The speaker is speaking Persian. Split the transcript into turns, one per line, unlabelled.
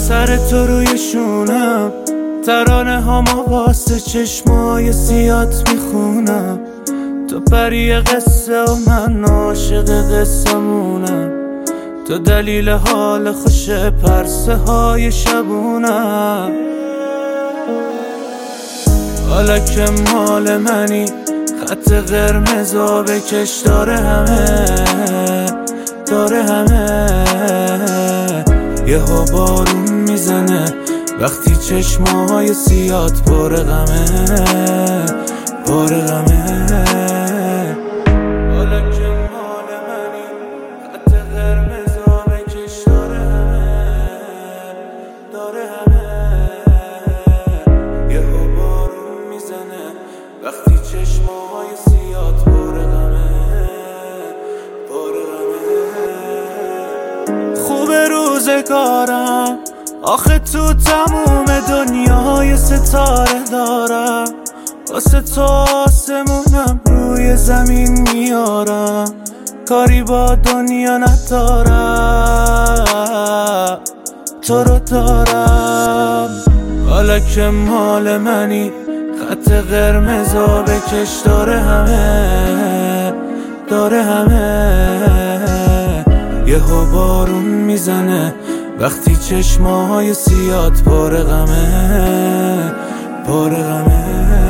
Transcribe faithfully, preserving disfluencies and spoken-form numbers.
سر تو روی شونم، ترانه هاما واسه چشمای سیات میخونم. تو پری قصه و من عاشق قصه‌مونم، تو دلیل حال خوش پرسه های شبونم. حالا که مال منی خط قرمزا بکش، داره همه داره همه. یهو بارون میزنه وقتی چشمای سیات پر غمه پر غمه. حالا که مال منی خط قرمزا بکش، داره همه داره همه. یهو بارون میزنه وقتی چشمای سیات پر غمه پر غمه. خوبه روزگارم آخه تو تموم دنیای ستاره دارم، واسه تو آسمونم روی زمین میارم. کاری با دنیا ندارم، تو رو دارم. حالا که مال منی خط قرمزا بکش، داره همه داره همه. یهو بارون میزنه وقتی چشمای سیات پر غمه پر غمه.